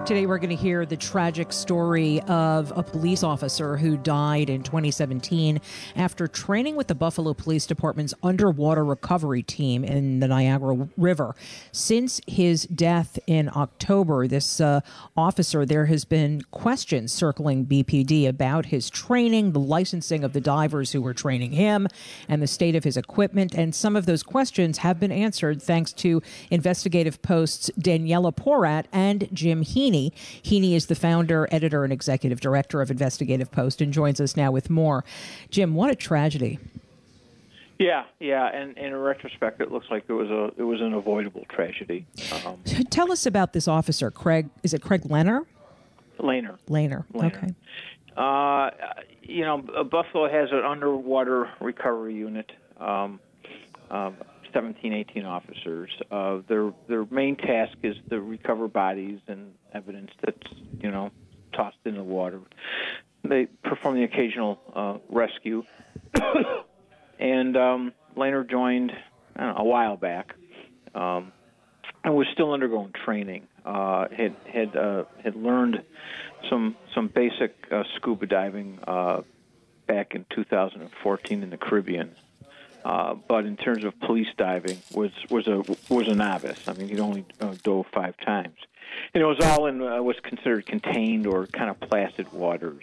Today we're going to hear the tragic story of a police officer who died in 2017 after training with the Buffalo Police Department's underwater recovery team in the Niagara River. Since his death in October, this officer, there has been questions circling BPD about his training, the licensing of the divers who were training him, and the state of his equipment. And some of those questions have been answered thanks to Investigative Post's Daniela Porat and Jim Heaney. Heaney is the founder, editor, and executive director of Investigative Post and joins us now with more. Jim, what a tragedy. Yeah, and in retrospect, it looks like it was an avoidable tragedy. Tell us about this officer, Craig. Is it Craig Lehner? Lehner. Okay. Buffalo has an underwater recovery unit. 17, 18 officers. Their main task is to recover bodies and evidence that's, tossed in the water. They perform the occasional rescue. And Lehner joined a while back and was still undergoing training. Had learned some basic scuba diving back in 2014 in the Caribbean. But in terms of police diving, was a novice. I mean, he'd only dove 5 times, and it was all in what's considered contained or kind of placid waters.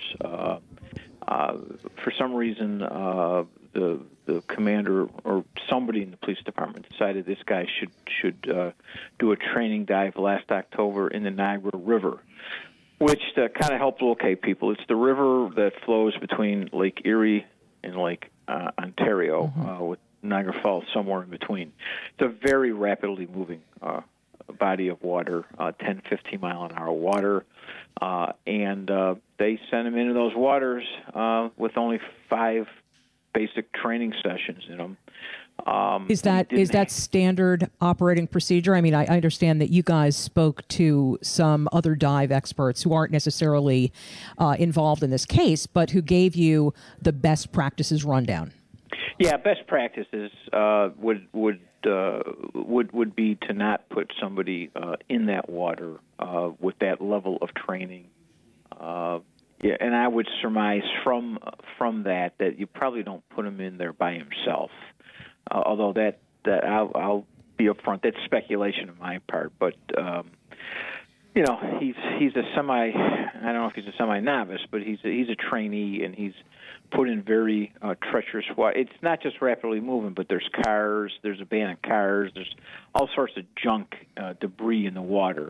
For some reason, the commander or somebody in the police department decided this guy should do a training dive last October in the Niagara River, which kind of helped locate people. It's the river that flows between Lake Erie and Lake Ontario, with Niagara Falls somewhere in between. It's a very rapidly moving body of water, 10, 15 mile an hour water, and they sent him into those waters with only 5 basic training sessions in them. Is that standard operating procedure? I mean, I understand that you guys spoke to some other dive experts who aren't necessarily involved in this case, but who gave you the best practices rundown. Yeah, best practices would be to not put somebody in that water with that level of training. Yeah, and I would surmise from that you probably don't put him in there by himself. Although that I'll be upfront, that's speculation on my part. But he's a semi. I don't know if he's a semi-novice, but he's a trainee, and he's put in very treacherous water. It's not just rapidly moving, but there's cars, there's abandoned cars, there's all sorts of junk, debris in the water.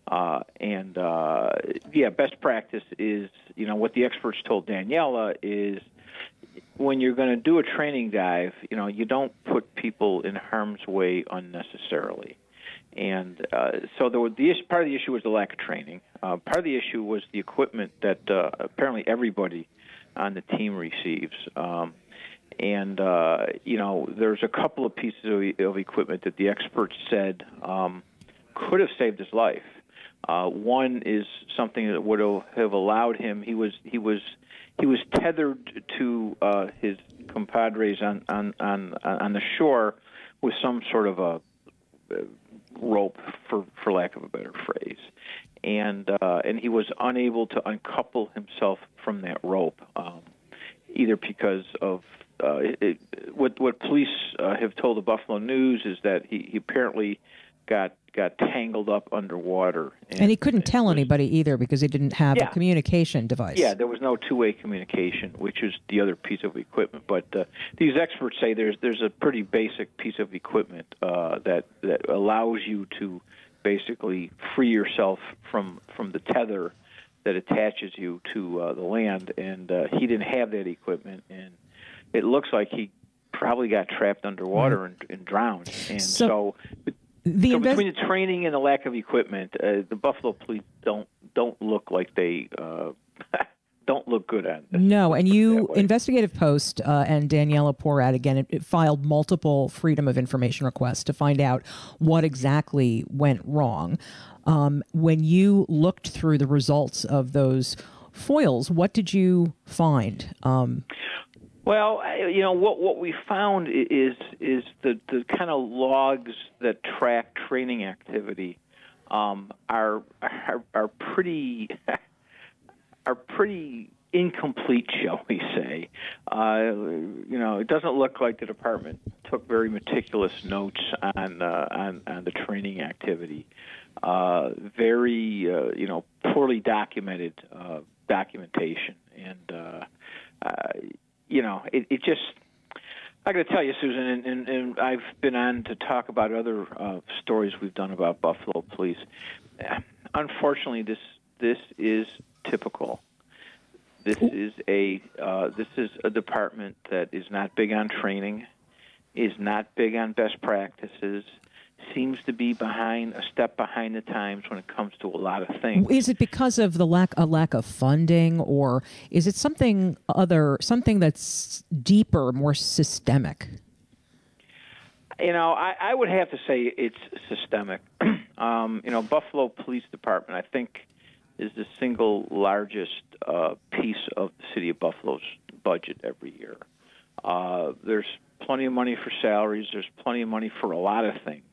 Best practice is, what the experts told Daniela is, when you're going to do a training dive, you don't put people in harm's way unnecessarily. And so part of the issue was the lack of training. Part of the issue was the equipment that apparently everybody on the team receives. There's a couple of pieces of equipment that the experts said could have saved his life. One is something that would have allowed him. He was tethered to his compadres on the shore with some sort of a rope, for lack of a better phrase, and he was unable to uncouple himself from that rope, either because of what police have told the Buffalo News is that he apparently got tangled up underwater. And he couldn't tell anybody either because he didn't have a communication device. Yeah, there was no two-way communication, which is the other piece of equipment. But these experts say there's a pretty basic piece of equipment that allows you to basically free yourself from the tether that attaches you to the land. And he didn't have that equipment, and it looks like he probably got trapped underwater and drowned. And so between the training and the lack of equipment, the Buffalo Police don't look like they don't look good at this. No, and Investigative Post and Daniela Porat, again, it filed multiple Freedom of Information requests to find out what exactly went wrong. When you looked through the results of those foils, what did you find? Well, what we found is the kind of logs that track training activity are pretty are pretty incomplete, shall we say. It doesn't look like the department took very meticulous notes on the training activity. Very poorly documented documentation, and it just. I got to tell you, Susan, and I've been on to talk about other stories we've done about Buffalo Police. Unfortunately, this is typical. This is a department that is not big on training, is not big on best practices, seems to be a step behind the times when it comes to a lot of things. Is it because of the lack of funding, or is it something that's deeper, more systemic? I would have to say it's systemic. Buffalo Police Department, I think, is the single largest piece of the city of Buffalo's budget every year. There's plenty of money for salaries. There's plenty of money for a lot of things.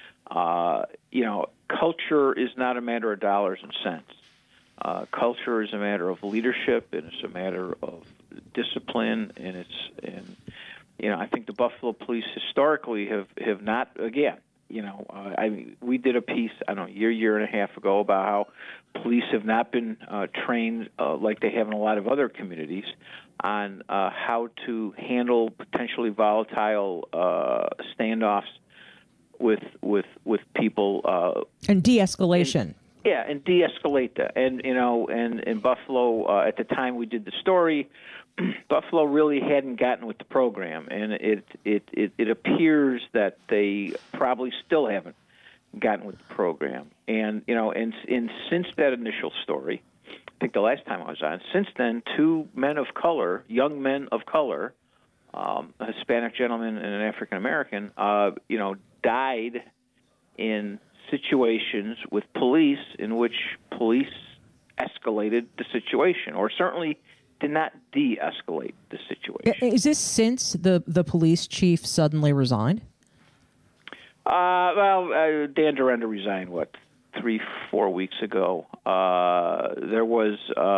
Culture is not a matter of dollars and cents. Culture is a matter of leadership, and it's a matter of discipline, and I think the Buffalo Police historically have not, again, we did a piece, year and a half ago about how police have not been trained like they have in a lot of other communities on how to handle potentially volatile standoffs with people and de-escalation. And de-escalate that. And in Buffalo, at the time we did the story, Buffalo really hadn't gotten with the program, and it appears that they probably still haven't gotten with the program. And since that initial story, I think the last time I was on, since then, two men of color, young men of color, a Hispanic gentleman and an African American, died in situations with police in which police escalated the situation, or certainly did not de-escalate the situation. Is this since the police chief suddenly resigned? Dan Dorenda resigned, 3-4 weeks ago. There was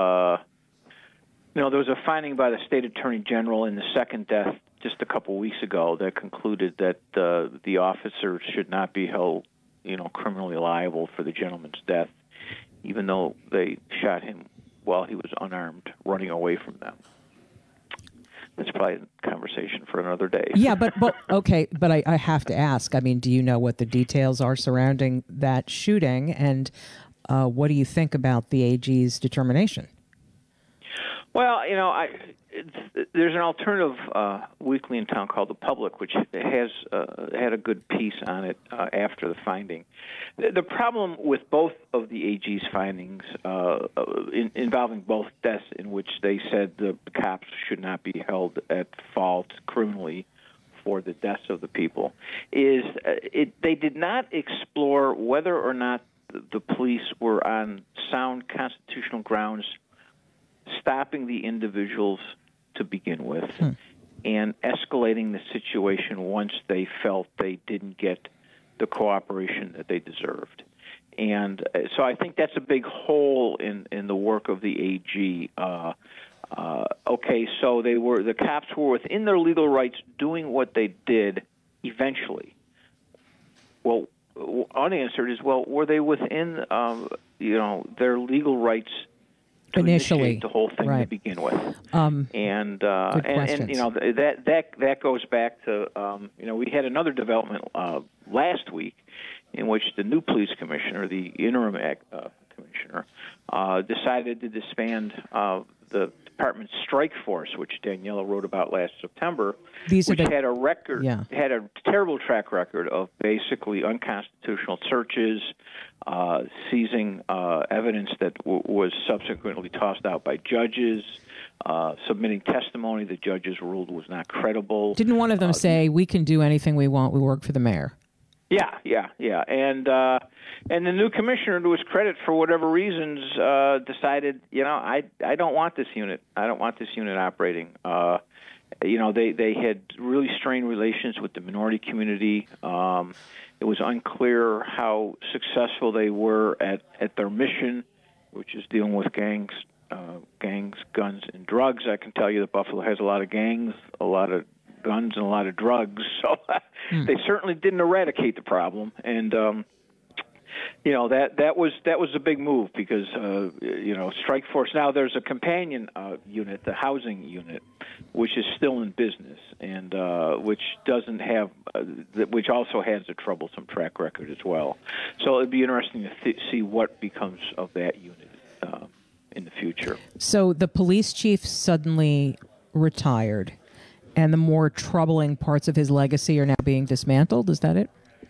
a finding by the state attorney general in the second death just a couple weeks ago that concluded that the officer should not be held, criminally liable for the gentleman's death, even though they shot him while he was unarmed, running away from them. That's probably a conversation for another day. Yeah, but okay, but I have to ask. Do you know what the details are surrounding that shooting, and what do you think about the AG's determination? Well, there's an alternative weekly in town called The Public, which has had a good piece on it after the finding. The problem with both of the AG's findings involving both deaths in which they said the cops should not be held at fault criminally for the deaths of the people is they did not explore whether or not the police were on sound constitutional grounds stopping the individuals to begin with and escalating the situation once they felt they didn't get the cooperation that they deserved. And so I think that's a big hole in the work of the AG. Okay, so the cops were within their legal rights doing what they did eventually. Well, unanswered is, were they within their legal rights to initially initiate the whole thing to begin with? And that goes back to we had another development last week in which the new police commissioner, the interim commissioner, decided to disband the department's strike force, which Daniela wrote about last September, which had a terrible track record of basically unconstitutional searches, seizing evidence that was subsequently tossed out by judges, submitting testimony that judges ruled was not credible. Didn't one of them say, we can do anything we want, we work for the mayor? Yeah. And the new commissioner, to his credit, for whatever reasons, decided, I don't want this unit. I don't want this unit operating. they had really strained relations with the minority community. It was unclear how successful they were at their mission, which is dealing with gangs, guns, and drugs. I can tell you that Buffalo has a lot of gangs, a lot of guns, and a lot of drugs. So they certainly didn't eradicate the problem. And that was a big move because Strike Force. Now there's a companion unit, the housing unit, which is still in business and which doesn't have, which also has a troublesome track record as well. So it'd be interesting to see what becomes of that unit in the future. So the police chief suddenly retired, and the more troubling parts of his legacy are now being dismantled. Is that it?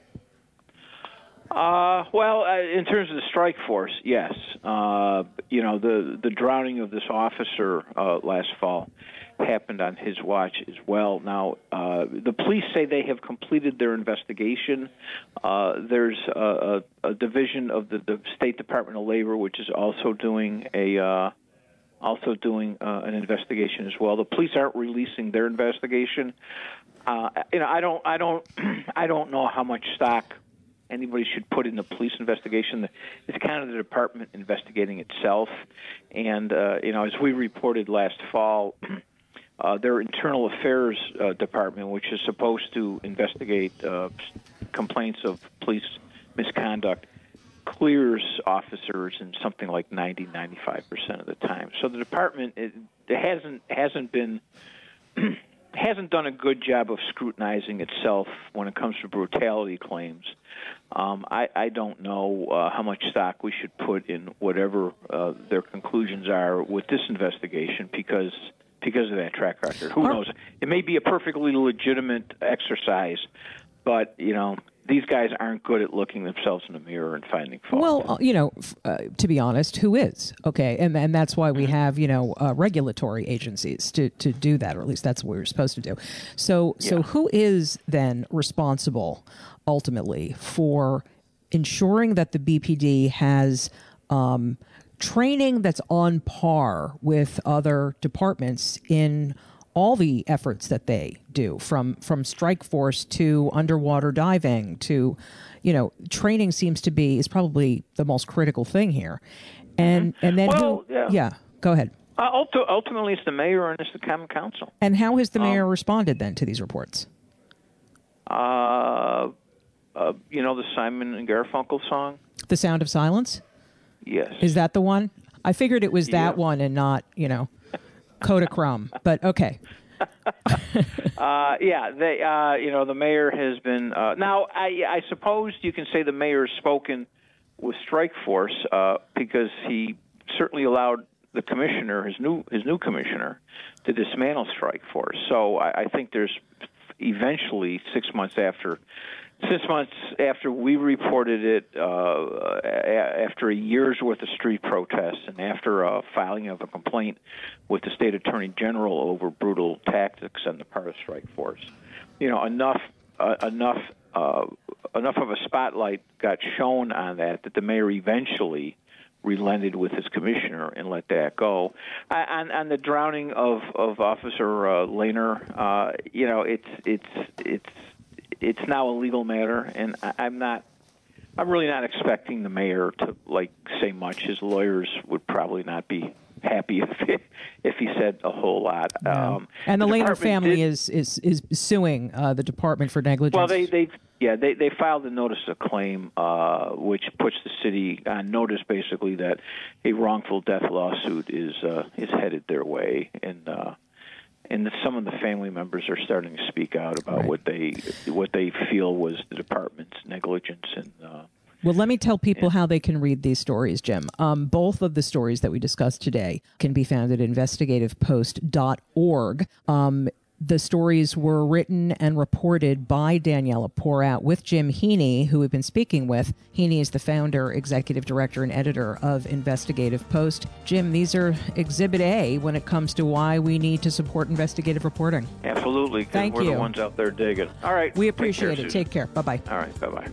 In terms of the strike force, yes. The drowning of this officer last fall happened on his watch as well. Now, the police say they have completed their investigation. There's a division of the State Department of Labor, which is also doing an investigation as well. The police aren't releasing their investigation. I don't know how much stock anybody should put in the police investigation. It's kind of the department investigating itself. And, as we reported last fall, their internal affairs department, which is supposed to investigate complaints of police misconduct, clears officers in something like 95% of the time. So the department hasn't done a good job of scrutinizing itself when it comes to brutality claims. I don't know how much stock we should put in whatever their conclusions are with this investigation because of that track record. Who knows? It may be a perfectly legitimate exercise, but these guys aren't good at looking themselves in the mirror and finding fault. Well, to be honest, who is? Okay, and that's why we have, regulatory agencies to do that, or at least that's what we're supposed to do. So who is then responsible ultimately for ensuring that the BPD has training that's on par with other departments in all the efforts that they do, from strike force to underwater diving to, training is probably the most critical thing here. And then go ahead. Ultimately, it's the mayor and it's the common council. And how has the mayor responded then to these reports? The Simon and Garfunkel song, "The Sound of Silence." Yes. Is that the one? I figured it was that one and not, Kodachrome, but okay. The mayor has been. Now, I suppose you can say the mayor has spoken with Strike Force because he certainly allowed the commissioner, his new commissioner, to dismantle Strike Force. So I think there's eventually 6 months after we reported it, after a year's worth of street protests and after filing of a complaint with the state attorney general over brutal tactics on the part of Strike Force, enough of a spotlight got shown on that the mayor eventually relented with his commissioner and let that go. On the drowning of Officer Lehner, it's now a legal matter, and I'm really not expecting the mayor to say much. His lawyers would probably not be happy if he said a whole lot. No. And the Lehner family is suing the department for negligence. Well, they filed a notice of claim, which puts the city on notice, basically, that a wrongful death lawsuit is headed their way, and some of the family members are starting to speak out about what they feel was the department's negligence. And well, let me tell people how they can read these stories, Jim. Both of the stories that we discussed today can be found at investigativepost.org. The stories were written and reported by Daniela Porat with Jim Heaney, who we've been speaking with. Heaney is the founder, executive director, and editor of Investigative Post. Jim, these are Exhibit A when it comes to why we need to support investigative reporting. Absolutely. Thank we're you. the ones out there digging. All right. We appreciate it. Take care. Bye-bye. All right. Bye-bye.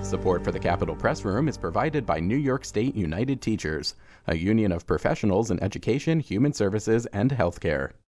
Support for the Capitol Press Room is provided by New York State United Teachers, a union of professionals in education, human services, and healthcare.